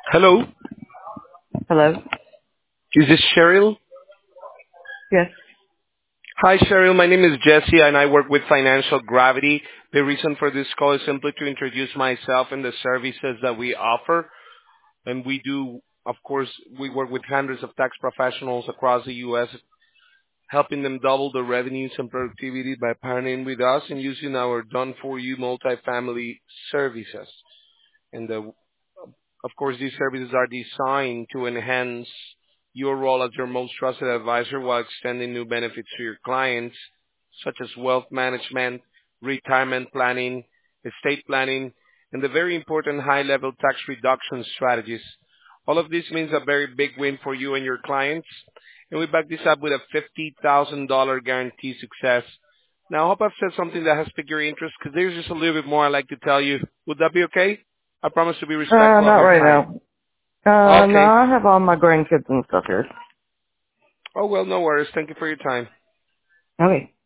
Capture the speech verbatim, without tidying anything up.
Hello, Hello? is this Cheryl? Yes. Hi, Cheryl. My name is Jesse, and I work with Financial Gravity. The reason for this call is simply to introduce myself and the services that we offer. And we do, of course, we work with hundreds of tax professionals across the U S, helping them double their revenues and productivity by partnering with us and using our done-for-you multifamily services. And the Of course, these services are designed to enhance your role as your most trusted advisor while extending new benefits to your clients, such as wealth management, retirement planning, estate planning, and the very important high-level tax reduction strategies. All of this means a very big win for you and your clients, and we back this up with a fifty thousand dollars guarantee success. Now, I hope I've said something that has piqued your interest, because there's just a little bit more I'd like to tell you. Would that be okay? I promise to be Uh, respectful of not your right time. now. Uh, no, Okay. I have all my grandkids and stuff here. Oh, well, no worries. Thank you for your time. Okay.